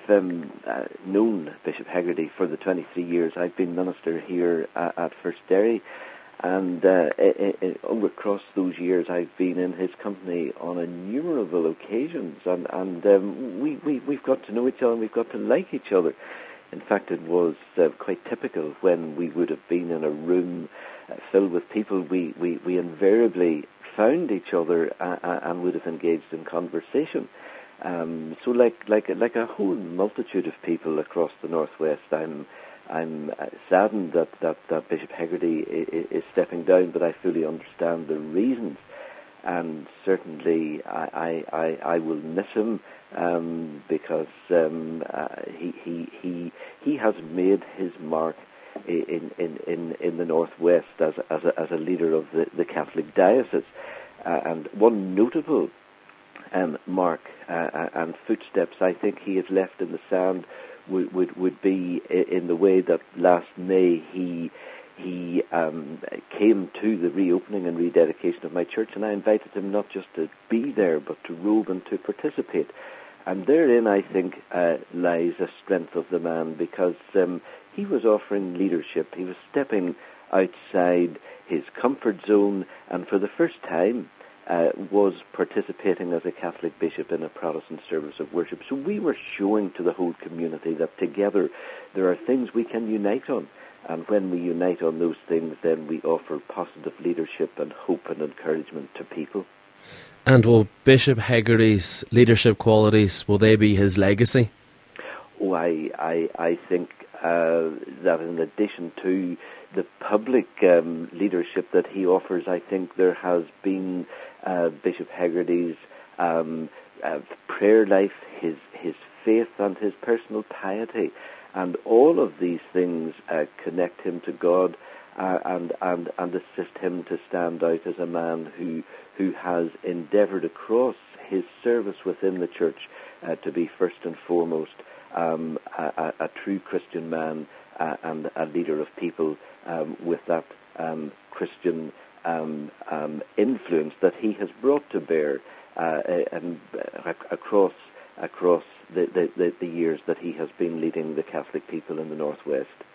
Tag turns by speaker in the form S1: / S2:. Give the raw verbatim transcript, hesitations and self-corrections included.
S1: um, uh, known Bishop Hegarty for the twenty-three years I've been minister here at, at First Derry, and uh, it, it, across those years I've been in his company on innumerable occasions, and, and um, we, we, we've got to know each other and we've got to like each other. In fact, it was uh, quite typical when we would have been in a room uh, filled with people, we, we, we invariably found each other uh, and would have engaged in conversation. Um, so like, like, like a whole multitude of people across the Northwest, I'm I'm saddened that, that, that Bishop Hegarty is, is stepping down, but I fully understand the reasons. And certainly I, I, I will miss him um, because um, uh, he, he, he, he has made his mark in, in, in, in the Northwest as, as, a, as a leader of the, the Catholic diocese. Uh, and one notable um, mark uh, and footsteps I think he has left in the sand would, would, would be in the way that last May he he um, came to the reopening and rededication of my church, and I invited him not just to be there but to robe and to participate. And therein I think uh, lies a strength of the man, because um, he was offering leadership. He was stepping outside his comfort zone, and for the first time Uh, was participating as a Catholic bishop in a Protestant service of worship. So we were showing to the whole community that together there are things we can unite on. And when we unite on those things, then we offer positive leadership and hope and encouragement to people.
S2: And will Bishop Hegarty's leadership qualities, will they be his legacy?
S1: Oh, I, I, I think uh, that in addition to the public um, leadership that he offers, I think there has been uh, Bishop Hegarty's um, uh, prayer life, his his faith and his personal piety, and all of these things uh, connect him to God uh, and and and assist him to stand out as a man who who has endeavoured across his service within the church uh, to be first and foremost um, a, a, a true Christian man uh, and a leader of people um, with that um, Christian um, um, influence that he has brought to bear uh, and uh, across across the, the, the years that he has been leading the Catholic people in the Northwest.